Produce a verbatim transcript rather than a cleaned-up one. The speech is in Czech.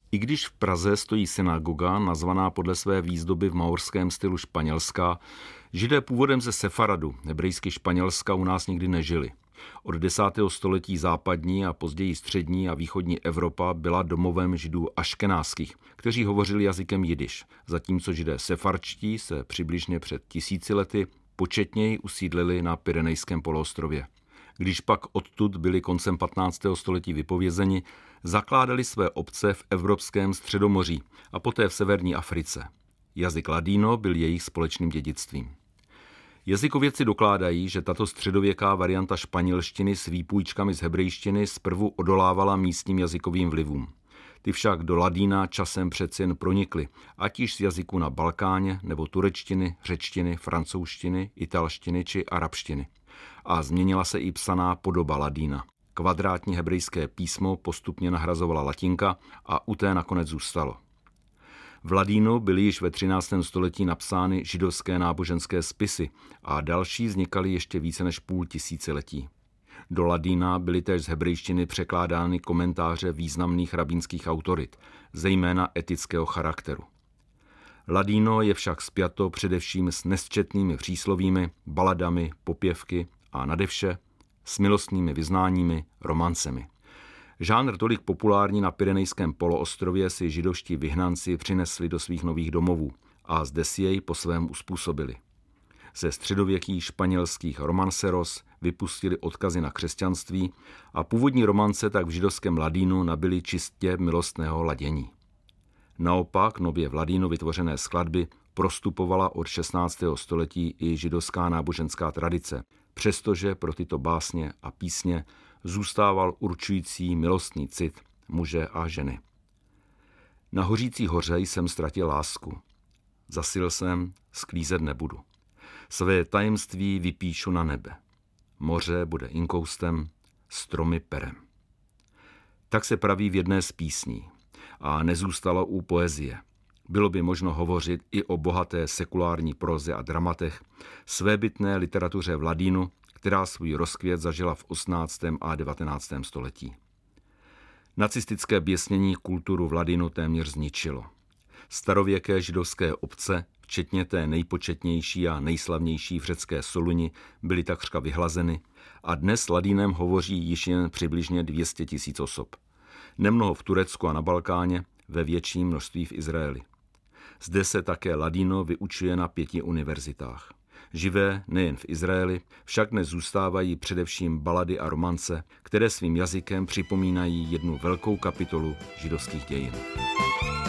I když v Praze stojí synagoga, nazvaná podle své výzdoby v maorském stylu španělská, Židé původem ze Sefaradu, hebrejsky Španělska, u nás nikdy nežili. Od desátého století západní a později střední a východní Evropa byla domovem Židů aškenáských, kteří hovořili jazykem jidiš, zatímco Židé sefarčtí se přibližně před tisíci lety početněji usídlili na Pyrenejském poloostrově. Když pak odtud byli koncem patnáctého století vypovězeni, zakládali své obce v evropském Středomoří a poté v severní Africe. Jazyk ladino byl jejich společným dědictvím. Jazykovědci dokládají, že tato středověká varianta španělštiny s výpůjčkami z hebrejštiny zprvu odolávala místním jazykovým vlivům. Ty však do ladína časem přeci jen pronikly, ať již z jazyků na Balkáně nebo turečtiny, řečtiny, francouzštiny, italštiny či arabštiny. A změnila se i psaná podoba ladína. Kvadrátní hebrejské písmo postupně nahrazovala latinka a u té nakonec zůstalo. V ladínu byly již ve třináctém století napsány židovské náboženské spisy a další vznikaly ještě více než půl tisíciletí. Do ladína byly též z hebrejštiny překládány komentáře významných rabínských autorit, zejména etického charakteru. Ladíno je však spjato především s nesčetnými příslovími, baladami, popěvky a nadevše s milostnými vyznáními, romancemi. Žánr tolik populární na Pyrenejském poloostrově si židovští vyhnanci přinesli do svých nových domovů a zde si jej po svém uspůsobili. Ze středověkých španělských romanceros vypustili odkazy na křesťanství a původní romance tak v židovském ladínu nabyly čistě milostného ladění. Naopak nově v ladínu vytvořené skladby prostupovala od šestnáctého století i židovská náboženská tradice, přestože pro tyto básně a písně zůstával určující milostný cit muže a ženy. Na hořící hoře jsem ztratil lásku. Zasil jsem, sklízet nebudu. Své tajemství vypíšu na nebe. Moře bude inkoustem, stromy perem. Tak se praví v jedné z písní a nezůstalo u poezie. Bylo by možno hovořit i o bohaté sekulární proze a dramatech, svébytné literatuře v ladínu, která svůj rozkvět zažila v osmnáctém a devatenáctém století. Nacistické běsnění kulturu v ladínu téměř zničilo. Starověké židovské obce, včetně té nejpočetnější a nejslavnější v řecké Soluni, byly takřka vyhlazeny a dnes ladínem hovoří již jen přibližně dvě stě tisíc osob. Nemnoho v Turecku a na Balkáně, ve větším množství v Izraeli. Zde se také ladíno vyučuje na pěti univerzitách. Živé nejen v Izraeli, však dnes zůstávají především balady a romance, které svým jazykem připomínají jednu velkou kapitolu židovských dějin.